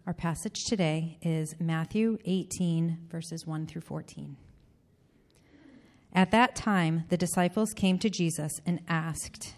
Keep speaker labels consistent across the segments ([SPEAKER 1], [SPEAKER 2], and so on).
[SPEAKER 1] Our passage today is Matthew 18, verses 1 through 14. At that time, the disciples came to Jesus and asked,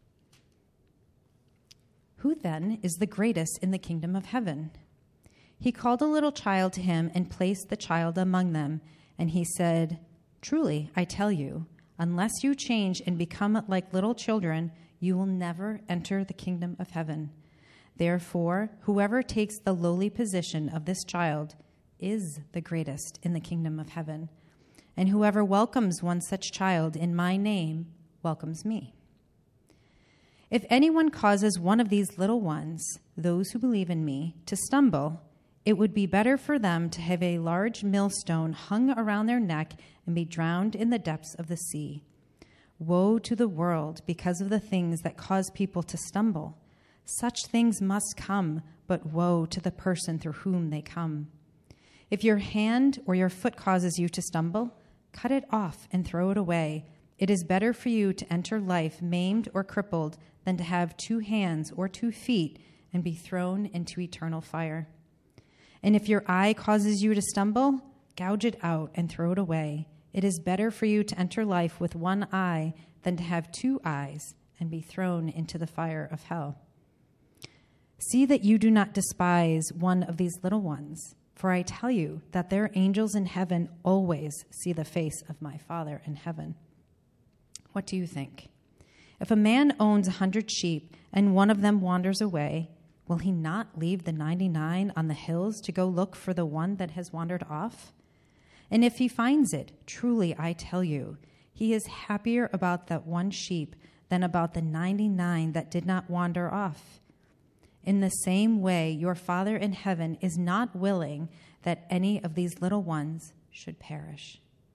[SPEAKER 1] "Who then is the greatest in the kingdom of heaven?" He called a little child to him and placed the child among them, and he said, "Truly, I tell you, unless you change and become like little children, you will never enter the kingdom of heaven. Therefore, whoever takes the lowly position of this child is the greatest in the kingdom of heaven. And whoever welcomes one such child in my name welcomes me. If anyone causes one of these little ones, those who believe in me, to stumble, it would be better for them to have a large millstone hung around their neck and be drowned in the depths of the sea. Woe to the world because of the things that cause people to stumble. Such things must come, but woe to the person through whom they come. If your hand or your foot causes you to stumble, cut it off and throw it away. It is better for you to enter life maimed or crippled than to have 2 hands or 2 feet and be thrown into eternal fire. And if your eye causes you to stumble, gouge it out and throw it away. It is better for you to enter life with 1 eye than to have 2 eyes and be thrown into the fire of hell. See that you do not despise one of these little ones, for I tell you that their angels in heaven always see the face of my Father in heaven. What do you think? If a man owns 100 sheep and one of them wanders away, will he not leave the 99 on the hills to go look for the one that has wandered off? And if he finds it, truly I tell you, he is happier about that one sheep than about the 99 that did not wander off. In the same way, your Father in heaven is not willing that any of these little ones should perish."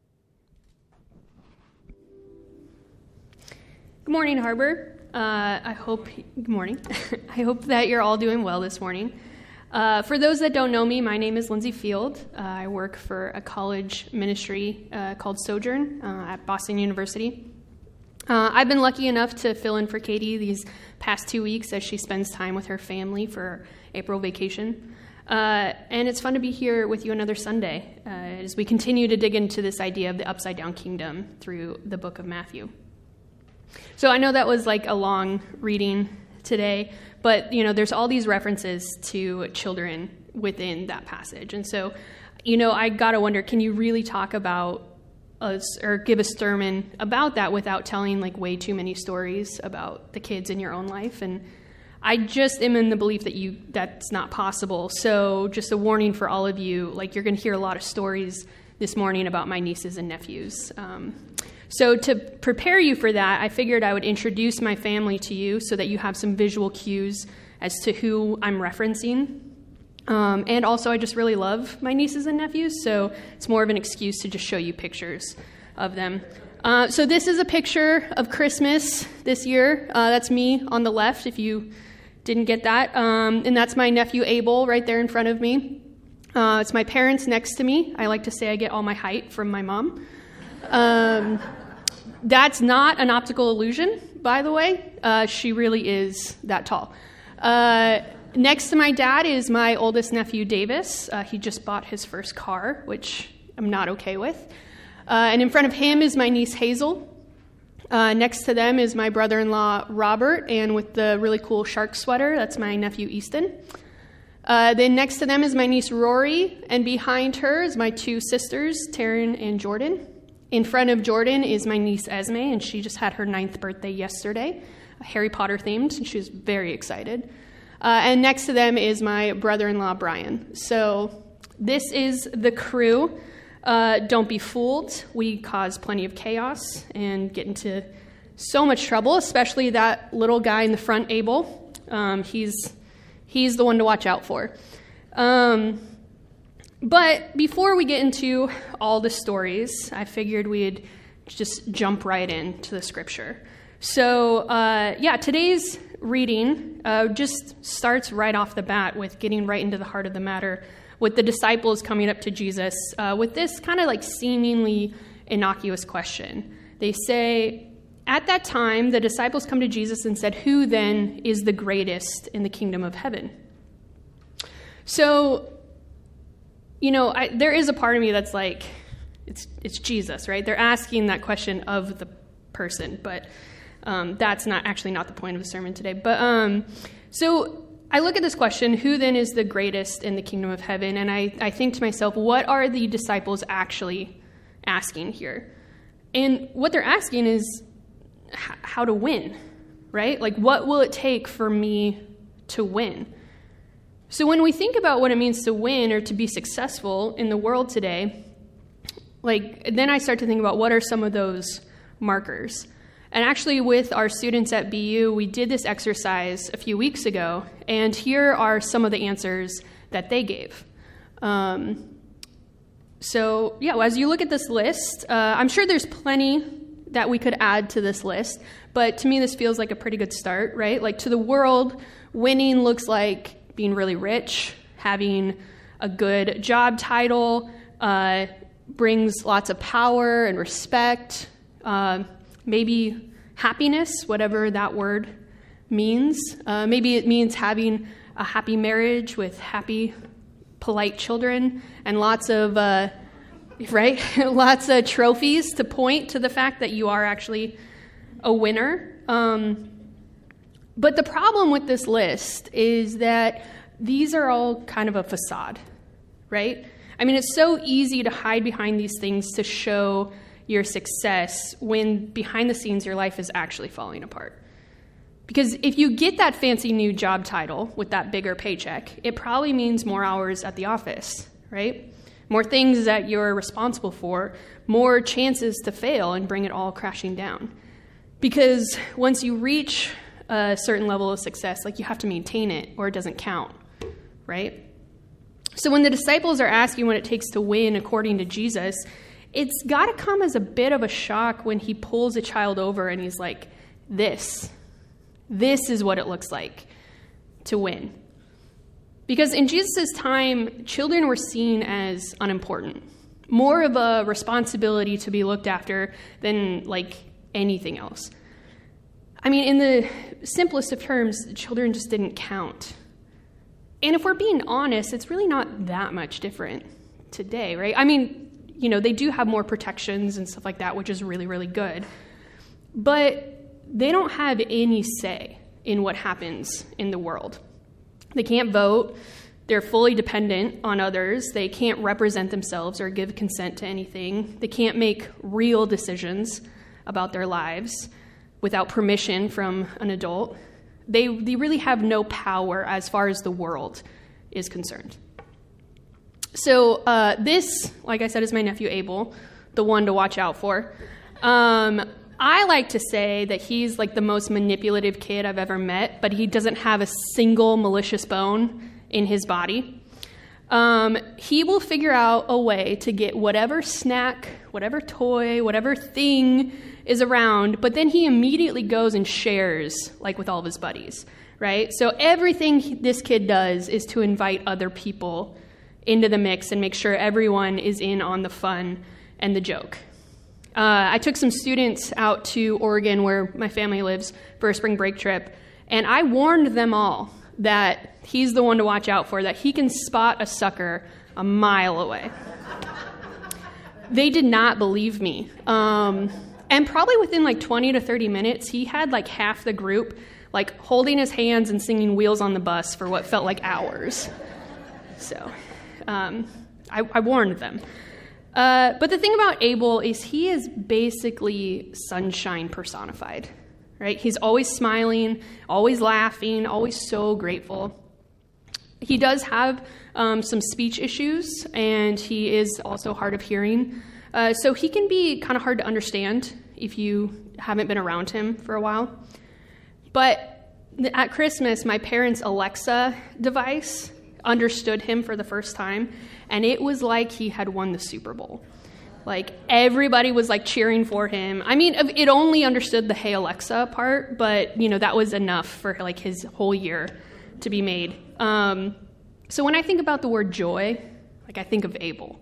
[SPEAKER 2] Good morning, Harbor. Good morning. I hope that you're all doing well this morning. For those that don't know me, my name is Lindsay Field. I work for a college ministry called Sojourn at Boston University. I've been lucky enough to fill in for Katie these past 2 weeks as she spends time with her family for April vacation. And it's fun to be here with you another Sunday as we continue to dig into this idea of the upside-down kingdom through the book of Matthew. So I know that was like a long reading today, but there's all these references to children within that passage. And so, I got to wonder, can you really talk about or give a sermon about that without telling way too many stories about the kids in your own life? And I just am in the belief that that's not possible. So just a warning for all of you, you're going to hear a lot of stories this morning about my nieces and nephews. So to prepare you for that, I figured I would introduce my family to you so that you have some visual cues as to who I'm referencing. And also, I just really love my nieces and nephews, so it's more of an excuse to just show you pictures of them. So this is a picture of Christmas this year. That's me on the left, if you didn't get that. And that's my nephew Abel right there in front of me. It's my parents next to me. I like to say I get all my height from my mom. That's not an optical illusion, by the way. She really is that tall. Next to my dad is my oldest nephew, Davis. He just bought his first car, which I'm not okay with. And in front of him is my niece, Hazel. Next to them is my brother-in-law, Robert, and with the really cool shark sweater, that's my nephew, Easton. Then next to them is my niece, Rory, and behind her is my 2 sisters, Taryn and Jordan. In front of Jordan is my niece, Esme, and she just had her 9th birthday yesterday, Harry Potter themed, and she was very excited. And next to them is my brother-in-law, Brian. So this is the crew. Don't be fooled. We cause plenty of chaos and get into so much trouble, especially that little guy in the front, Abel. He's the one to watch out for. But before we get into all the stories, I figured we'd just jump right into the scripture. So, today's reading just starts right off the bat with getting right into the heart of the matter, with the disciples coming up to Jesus with this kind of seemingly innocuous question. They say, at that time, the disciples come to Jesus and said, "Who then is the greatest in the kingdom of heaven?" So, there is a part of me that's like, it's Jesus, right? They're asking that question of the person, but that's not the point of the sermon today. But so I look at this question, who then is the greatest in the kingdom of heaven? And I think to myself, what are the disciples actually asking here? And what they're asking is how to win, right? Like, what will it take for me to win? So when we think about what it means to win or to be successful in the world today, then I start to think about what are some of those markers. And actually with our students at BU, we did this exercise a few weeks ago, and here are some of the answers that they gave. So as you look at this list, I'm sure there's plenty that we could add to this list, but to me this feels like a pretty good start, right? Like, to the world, winning looks like being really rich, having a good job title, brings lots of power and respect, maybe happiness, whatever that word means. Maybe it means having a happy marriage with happy, polite children and lots of lots of trophies to point to the fact that you are actually a winner. But the problem with this list is that these are all kind of a facade, right? I mean, it's so easy to hide behind these things to show your success when behind the scenes your life is actually falling apart. Because if you get that fancy new job title with that bigger paycheck, it probably means more hours at the office, right? More things that you're responsible for, more chances to fail and bring it all crashing down. Because once you reach a certain level of success, you have to maintain it or it doesn't count, right? So when the disciples are asking what it takes to win according to Jesus, it's got to come as a bit of a shock when he pulls a child over and he's like, this is what it looks like to win. Because in Jesus' time, children were seen as unimportant, more of a responsibility to be looked after than anything else. I mean, in the simplest of terms, children just didn't count. And if we're being honest, it's really not that much different today, right? I mean, they do have more protections and stuff like that, which is really, really good. But they don't have any say in what happens in the world. They can't vote. They're fully dependent on others. They can't represent themselves or give consent to anything. They can't make real decisions about their lives without permission from an adult. They really have no power as far as the world is concerned. So this, like I said, is my nephew Abel, the one to watch out for. I like to say that he's the most manipulative kid I've ever met, but he doesn't have a single malicious bone in his body. He will figure out a way to get whatever snack, whatever toy, whatever thing is around, but then he immediately goes and shares, with all of his buddies, right? So everything this kid does is to invite other people into the mix and make sure everyone is in on the fun and the joke. I took some students out to Oregon, where my family lives, for a spring break trip, and I warned them all that he's the one to watch out for, that he can spot a sucker a mile away. They did not believe me. And probably within 20 to 30 minutes, he had half the group holding his hands and singing Wheels on the Bus for what felt like hours. So I warned them. But the thing about Abel is he is basically sunshine personified, right? He's always smiling, always laughing, always so grateful. He does have some speech issues, and he is also hard of hearing. So he can be kind of hard to understand if you haven't been around him for a while. But at Christmas, my parents' Alexa device understood him for the first time, and it was like he had won the Super Bowl. Everybody was cheering for him. I mean, it only understood the "Hey Alexa" part, but that was enough for his whole year to be made. So when I think about the word joy, I think of Abel,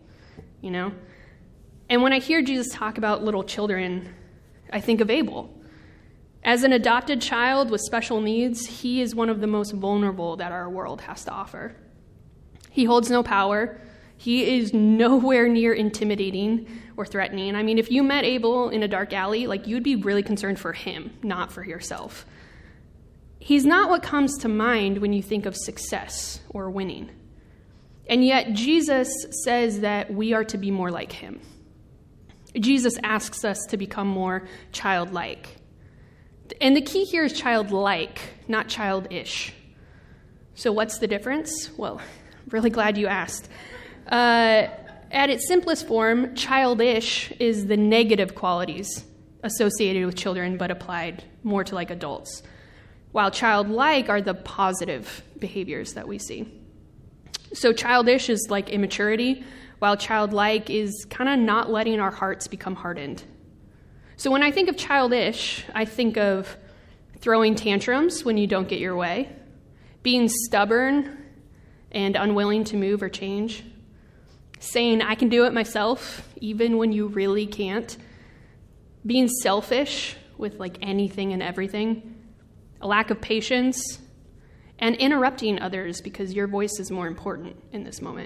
[SPEAKER 2] And when I hear Jesus talk about little children, I think of Abel. As an adopted child with special needs, he is one of the most vulnerable that our world has to offer. He holds no power. He is nowhere near intimidating or threatening. I mean, if you met Abel in a dark alley, you'd be really concerned for him, not for yourself. He's not what comes to mind when you think of success or winning. And yet Jesus says that we are to be more like him. Jesus asks us to become more childlike. And the key here is childlike, not childish. So what's the difference? Well, really glad you asked. At its simplest form, childish is the negative qualities associated with children but applied more to adults, while childlike are the positive behaviors that we see. So childish is like immaturity, while childlike is kind of not letting our hearts become hardened. So when I think of childish, I think of throwing tantrums when you don't get your way, being stubborn and unwilling to move or change, saying, I can do it myself, even when you really can't, being selfish with anything and everything, a lack of patience, and interrupting others because your voice is more important in this moment.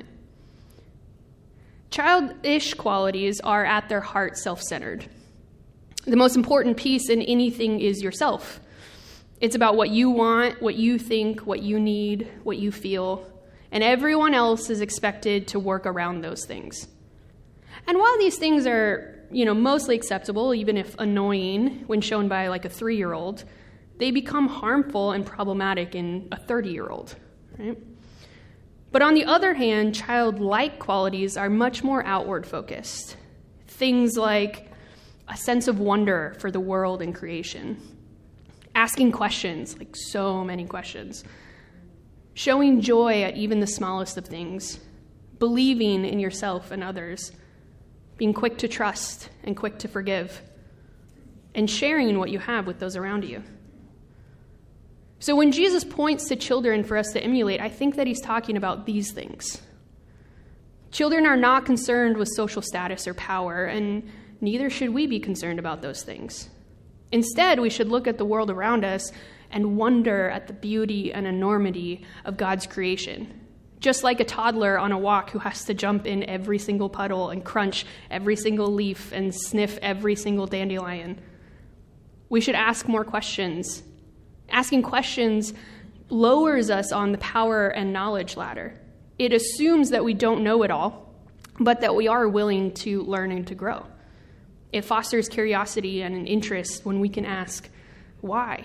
[SPEAKER 2] Childish qualities are at their heart self-centered. The most important piece in anything is yourself. It's about what you want, what you think, what you need, what you feel, and everyone else is expected to work around those things. And while these things are, mostly acceptable, even if annoying when shown by a 3-year-old, they become harmful and problematic in a 30-year-old, right? But on the other hand, childlike qualities are much more outward focused. Things like a sense of wonder for the world and creation, asking questions, so many questions, showing joy at even the smallest of things, believing in yourself and others, being quick to trust and quick to forgive, and sharing what you have with those around you. So when Jesus points to children for us to emulate, I think that he's talking about these things. Children are not concerned with social status or power, and neither should we be concerned about those things. Instead, we should look at the world around us and wonder at the beauty and enormity of God's creation. Just like a toddler on a walk who has to jump in every single puddle and crunch every single leaf and sniff every single dandelion. We should ask more questions. Asking questions lowers us on the power and knowledge ladder. It assumes that we don't know it all, but that we are willing to learn and to grow. It fosters curiosity and an interest when we can ask, why?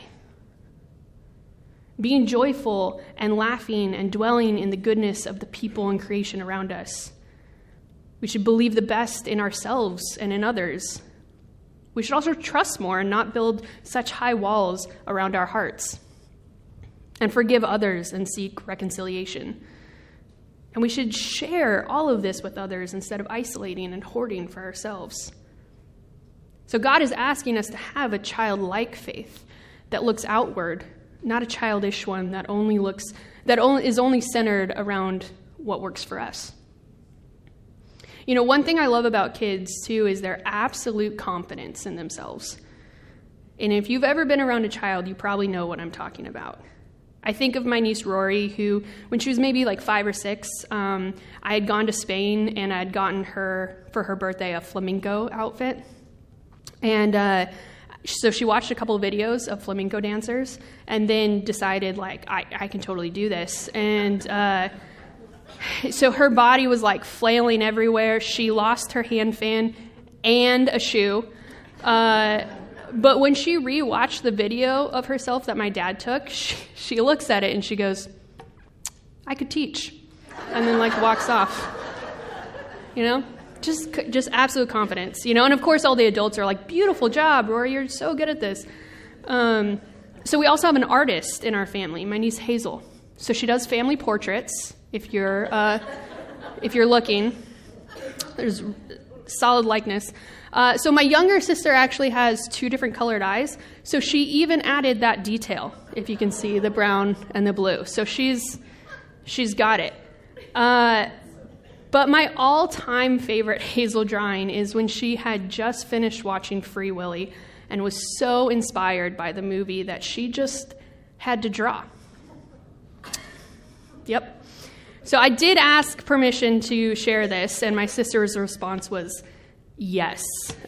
[SPEAKER 2] Being joyful and laughing and dwelling in the goodness of the people and creation around us. We should believe the best in ourselves and in others. We should also trust more and not build such high walls around our hearts, and forgive others and seek reconciliation. And we should share all of this with others instead of isolating and hoarding for ourselves. So God is asking us to have a childlike faith that looks outward, not a childish one that is only centered around what works for us. One thing I love about kids, too, is their absolute confidence in themselves. And if you've ever been around a child, you probably know what I'm talking about. I think of my niece Rory, who, when she was maybe 5 or 6, I had gone to Spain, and I had gotten her, for her birthday, a flamenco outfit. And so she watched a couple of videos of flamenco dancers, and then decided, I can totally do this. And so her body was flailing everywhere. She lost her hand fan and a shoe. But when she rewatched the video of herself that my dad took, she looks at it and she goes, I could teach. And then walks off. Just absolute confidence. And of course all the adults are beautiful job, Rory, you're so good at this. So we also have an artist in our family, my niece Hazel. So she does family portraits. If you're looking, there's solid likeness. So my younger sister actually has 2 different colored eyes. So she even added that detail, if you can see the brown and the blue. So she's got it. But my all-time favorite Hazel drawing is when she had just finished watching Free Willy and was so inspired by the movie that she just had to draw. Yep. So I did ask permission to share this, and my sister's response was yes.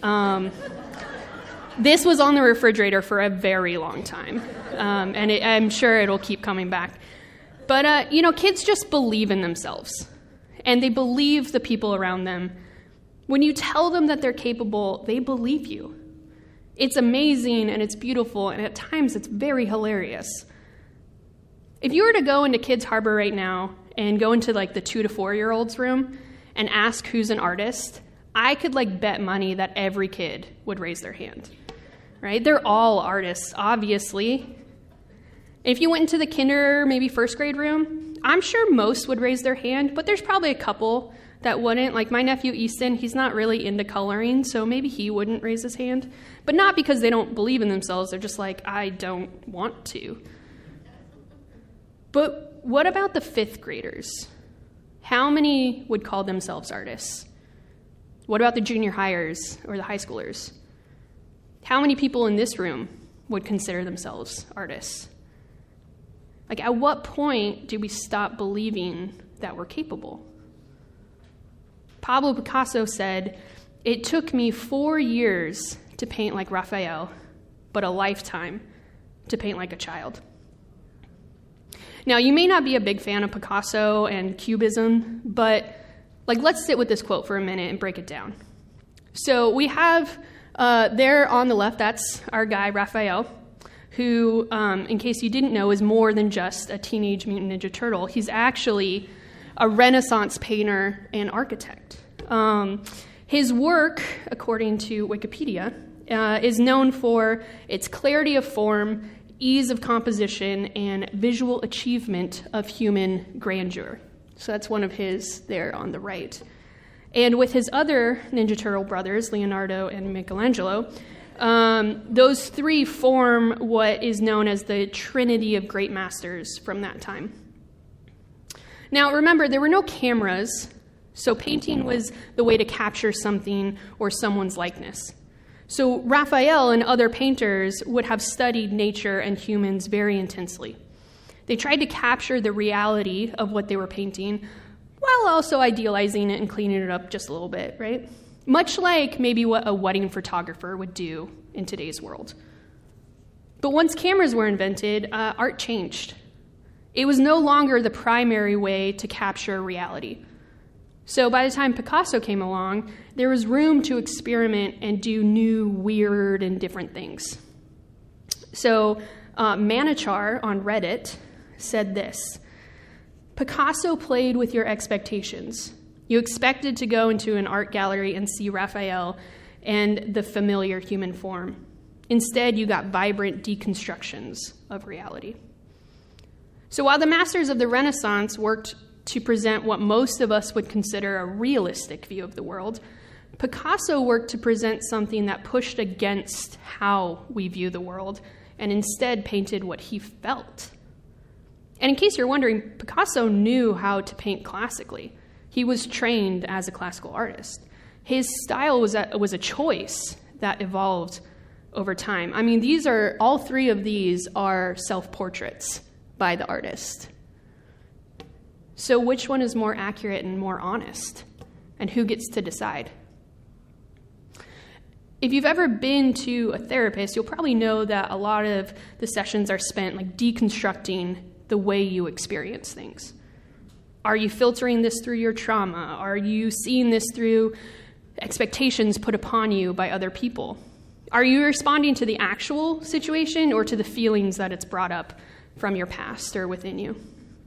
[SPEAKER 2] This was on the refrigerator for a very long time, and I'm sure it'll keep coming back. But, kids just believe in themselves, and they believe the people around them. When you tell them that they're capable, they believe you. It's amazing, and it's beautiful, and at times it's very hilarious. If you were to go into Kids Harbor right now and go into the 2 to 4-year-olds room and ask who's an artist, I could bet money that every kid would raise their hand, right? They're all artists, obviously. If you went into the kinder, maybe first grade room, I'm sure most would raise their hand, but there's probably a couple that wouldn't. Like my nephew Easton, he's not really into coloring, so maybe he wouldn't raise his hand. But not because they don't believe in themselves, they're just I don't want to. But what about the 5th graders? How many would call themselves artists? What about the junior highers or the high schoolers? How many people in this room would consider themselves artists? At what point do we stop believing that we're capable? Pablo Picasso said, "It took me 4 years to paint like Raphael, but a lifetime to paint like a child." Now, you may not be a big fan of Picasso and Cubism, but let's sit with this quote for a minute and break it down. So we have there on the left, that's our guy, Raphael, who, in case you didn't know, is more than just a Teenage Mutant Ninja Turtle. He's actually a Renaissance painter and architect. His work, according to Wikipedia, is known for its clarity of form, ease of composition, and visual achievement of human grandeur. So that's one of his there on the right. And with his other Ninja Turtle brothers, Leonardo and Michelangelo, those three form what is known as the Trinity of Great Masters from that time. Now, remember, there were no cameras, so painting was the way to capture something or someone's likeness. So Raphael and other painters would have studied nature and humans very intensely. They tried to capture the reality of what they were painting while also idealizing it and cleaning it up just a little bit, right? Much like maybe what a wedding photographer would do in today's world. But once cameras were invented, art changed. It was no longer the primary way to capture reality. So by the time Picasso came along, there was room to experiment and do new, weird, and different things. So Manichar on Reddit said this: Picasso played with your expectations. You expected to go into an art gallery and see Raphael and the familiar human form. Instead, you got vibrant deconstructions of reality. So while the masters of the Renaissance worked to present what most of us would consider a realistic view of the world, Picasso worked to present something that pushed against how we view the world and instead painted what he felt. And in case you're wondering, Picasso knew how to paint classically. He was trained as a classical artist. His style was a choice that evolved over time. I mean, all three of these are self-portraits by the artist. So which one is more accurate and more honest? And who gets to decide? If you've ever been to a therapist, you'll probably know that a lot of the sessions are spent deconstructing the way you experience things. Are you filtering this through your trauma? Are you seeing this through expectations put upon you by other people? Are you responding to the actual situation or to the feelings that it's brought up from your past or within you?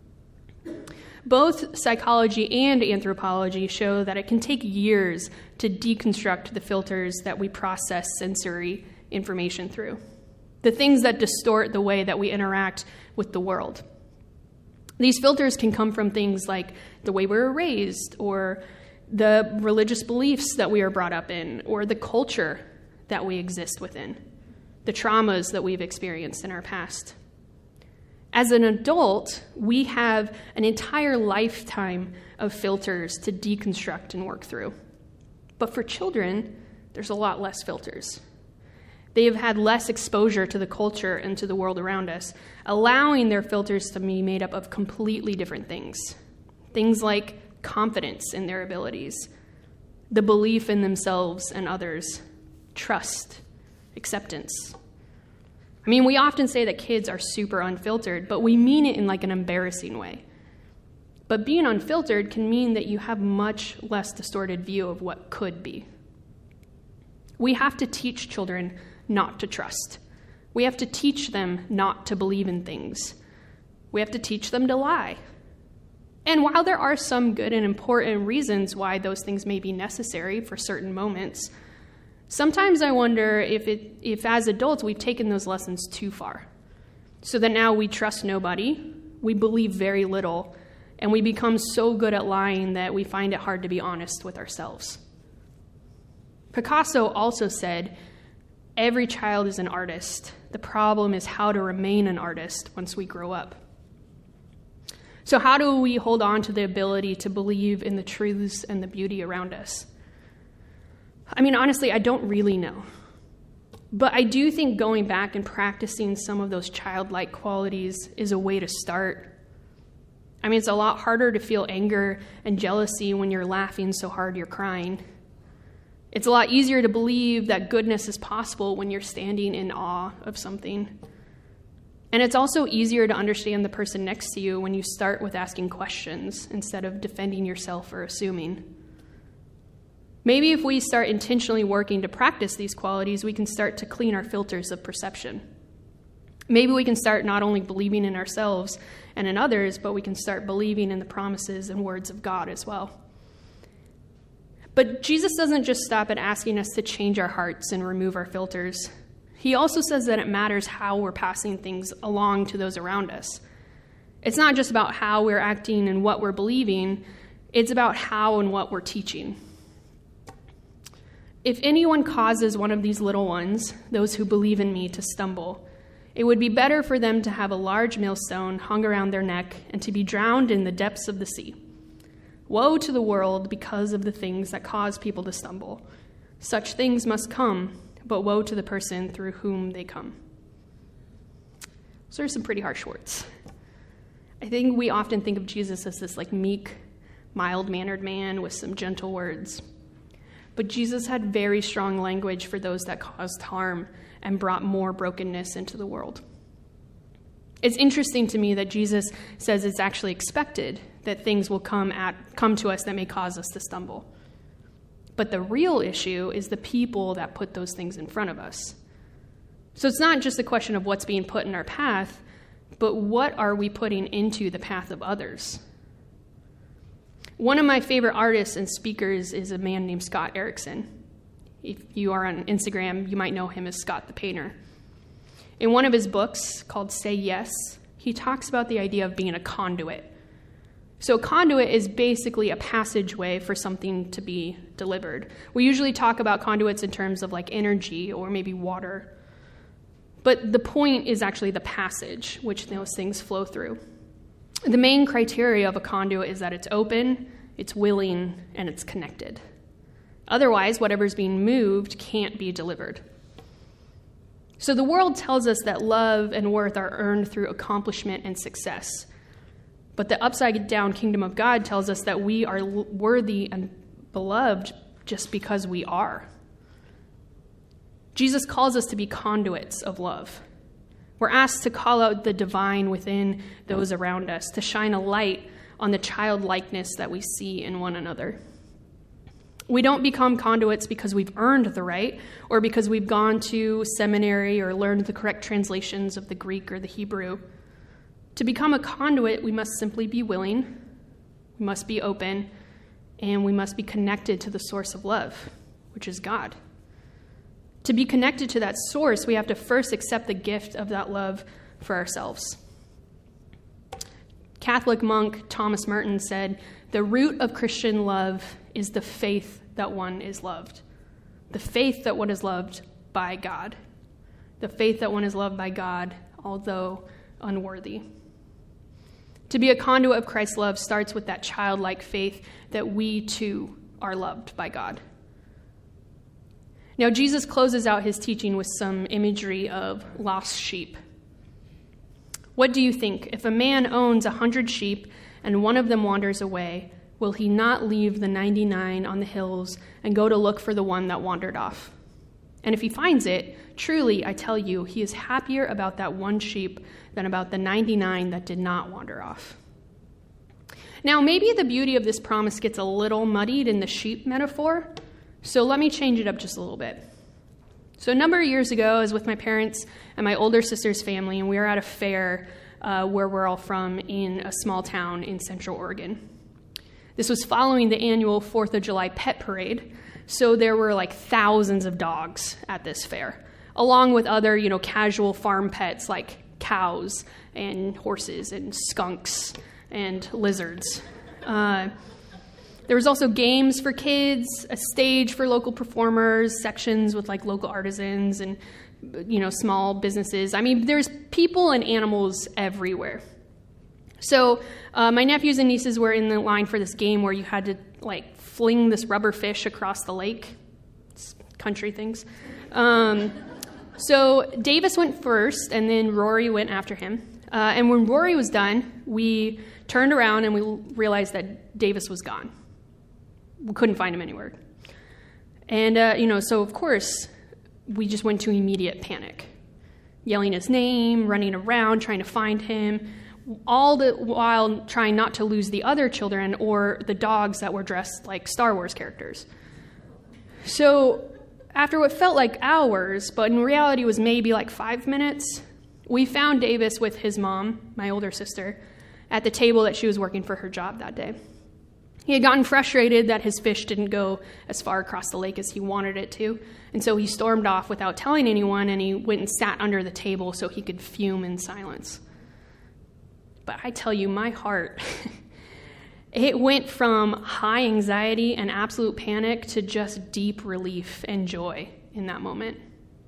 [SPEAKER 2] Both psychology and anthropology show that it can take years to deconstruct the filters that we process sensory information through, the things that distort the way that we interact with the world. These filters can come from things like the way we were raised, or the religious beliefs that we are brought up in, or the culture that we exist within, the traumas that we've experienced in our past. As an adult, we have an entire lifetime of filters to deconstruct and work through. But for children, there's a lot less filters. They have had less exposure to the culture and to the world around us, allowing their filters to be made up of completely different things. things like confidence in their abilities, the belief in themselves and others, trust, acceptance. I mean, we often say that kids are super unfiltered, but we mean it in like an embarrassing way. But being unfiltered can mean that you have much less distorted view of what could be. We have to teach children not to trust. We have to teach them not to believe in things. We have to teach them to lie. And while there are some good and important reasons why those things may be necessary for certain moments, sometimes I wonder if as adults we've taken those lessons too far, so that now we trust nobody, we believe very little, and we become so good at lying that we find it hard to be honest with ourselves. Picasso also said, "Every child is an artist. The problem is how to remain an artist once we grow up." So how do we hold on to the ability to believe in the truths and the beauty around us? I mean, honestly, I don't really know. But I do think going back and practicing some of those childlike qualities is a way to start. I mean, it's a lot harder to feel anger and jealousy when you're laughing so hard you're crying. It's a lot easier to believe that goodness is possible when you're standing in awe of something. And it's also easier to understand the person next to you when you start with asking questions instead of defending yourself or assuming. Maybe if we start intentionally working to practice these qualities, we can start to clean our filters of perception. Maybe we can start not only believing in ourselves and in others, but we can start believing in the promises and words of God as well. But Jesus doesn't just stop at asking us to change our hearts and remove our filters. He also says that it matters how we're passing things along to those around us. It's not just about how we're acting and what we're believing, it's about how and what we're teaching. If anyone causes one of these little ones, those who believe in me, to stumble, it would be better for them to have a large millstone hung around their neck and to be drowned in the depths of the sea. Woe to the world because of the things that cause people to stumble. Such things must come, but woe to the person through whom they come. Those are some pretty harsh words. I think we often think of Jesus as this like meek, mild-mannered man with some gentle words. But Jesus had very strong language for those that caused harm and brought more brokenness into the world. It's interesting to me that Jesus says it's actually expected that things will come to us that may cause us to stumble. But the real issue is the people that put those things in front of us. So it's not just a question of what's being put in our path, but what are we putting into the path of others? One of my favorite artists and speakers is a man named Scott Erickson. If you are on Instagram, you might know him as Scott the Painter. In one of his books called Say Yes, he talks about the idea of being a conduit. So a conduit is basically a passageway for something to be delivered. We usually talk about conduits in terms of like energy or maybe water. But the point is actually the passage which those things flow through. The main criteria of a conduit is that it's open, it's willing, and it's connected. Otherwise, whatever's being moved can't be delivered. So the world tells us that love and worth are earned through accomplishment and success. But the upside-down kingdom of God tells us that we are worthy and beloved just because we are. Jesus calls us to be conduits of love. We're asked to call out the divine within those around us, to shine a light on the childlikeness that we see in one another. We don't become conduits because we've earned the right or because we've gone to seminary or learned the correct translations of the Greek or the Hebrew. To become a conduit, we must simply be willing, we must be open, and we must be connected to the source of love, which is God. To be connected to that source, we have to first accept the gift of that love for ourselves. Catholic monk Thomas Merton said, "The root of Christian love is the faith that one is loved. The faith that one is loved by God. The faith that one is loved by God, although unworthy." To be a conduit of Christ's love starts with that childlike faith that we too are loved by God. Now, Jesus closes out his teaching with some imagery of lost sheep. What do you think? If a man owns 100 sheep and one of them wanders away, will he not leave the 99 on the hills and go to look for the one that wandered off? And if he finds it, truly, I tell you, he is happier about that one sheep than about the 99 that did not wander off. Now, maybe the beauty of this promise gets a little muddied in the sheep metaphor, so let me change it up just a little bit. So a number of years ago, I was with my parents and my older sister's family, and we were at a fair where we're all from in a small town in Central Oregon. This was following the annual 4th of July pet parade, so there were like thousands of dogs at this fair, along with other, casual farm pets like cows and horses and skunks and lizards. There was also games for kids, a stage for local performers, sections with like local artisans and, small businesses. I mean, there's people and animals everywhere. So my nephews and nieces were in the line for this game where you had to like fling this rubber fish across the lake. It's country things. So Davis went first, and then Rory went after him. And when Rory was done, we turned around and we realized that Davis was gone. We couldn't find him anywhere. And, so of course, we just went to immediate panic, yelling his name, running around, trying to find him, all the while trying not to lose the other children or the dogs that were dressed like Star Wars characters. So after what felt like hours, but in reality was maybe like 5 minutes, we found Davis with his mom, my older sister, at the table that she was working for her job that day. He had gotten frustrated that his fish didn't go as far across the lake as he wanted it to, and so he stormed off without telling anyone, and he went and sat under the table so he could fume in silence. But I tell you, my heart, it went from high anxiety and absolute panic to just deep relief and joy in that moment.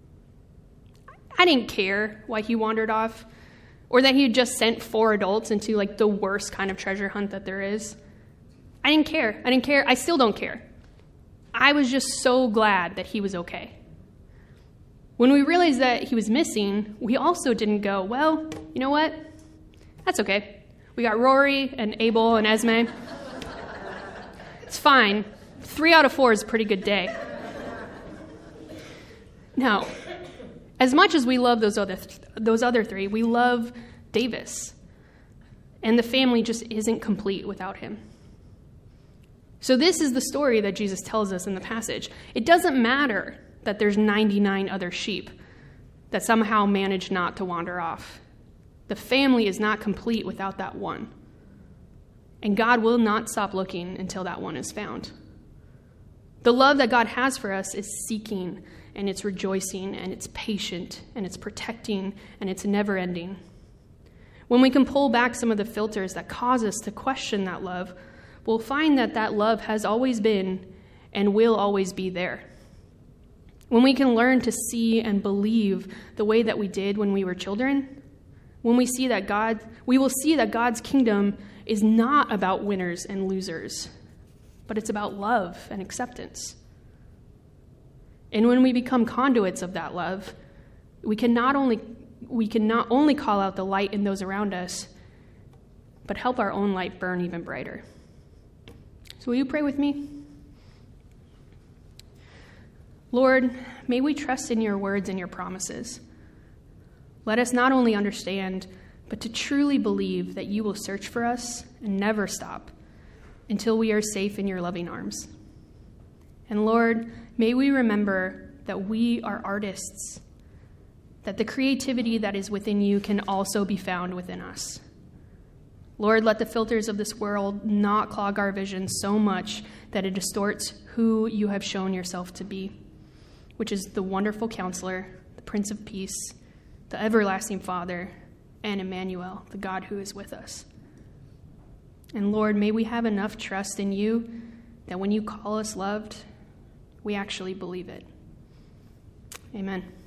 [SPEAKER 2] I didn't care why he wandered off, or that he had just sent 4 adults into like the worst kind of treasure hunt that there is. I didn't care. I still don't care. I was just so glad that he was okay. When we realized that he was missing, we also didn't go, well, you know what? That's okay. We got Rory and Abel and Esme. It's fine. 3 out of 4 is a pretty good day. No. As much as we love those other 3, we love Davis. And the family just isn't complete without him. So this is the story that Jesus tells us in the passage. It doesn't matter that there's 99 other sheep that somehow managed not to wander off. The family is not complete without that one. And God will not stop looking until that one is found. The love that God has for us is seeking, and it's rejoicing, and it's patient, and it's protecting, and it's never ending. When we can pull back some of the filters that cause us to question that love, we'll find that that love has always been and will always be there. When we can learn to see and believe the way that we did when we were children, when we see that we will see that God's kingdom is not about winners and losers, but it's about love and acceptance. And when we become conduits of that love, we can not only call out the light in those around us, but help our own light burn even brighter. So will you pray with me? Lord, may we trust in your words and your promises. Let us not only understand, but to truly believe that you will search for us and never stop until we are safe in your loving arms. And Lord, may we remember that we are artists, that the creativity that is within you can also be found within us. Lord, let the filters of this world not clog our vision so much that it distorts who you have shown yourself to be, which is the wonderful Counselor, the Prince of Peace, the everlasting Father, and Emmanuel, the God who is with us. And Lord, may we have enough trust in you that when you call us loved, we actually believe it. Amen.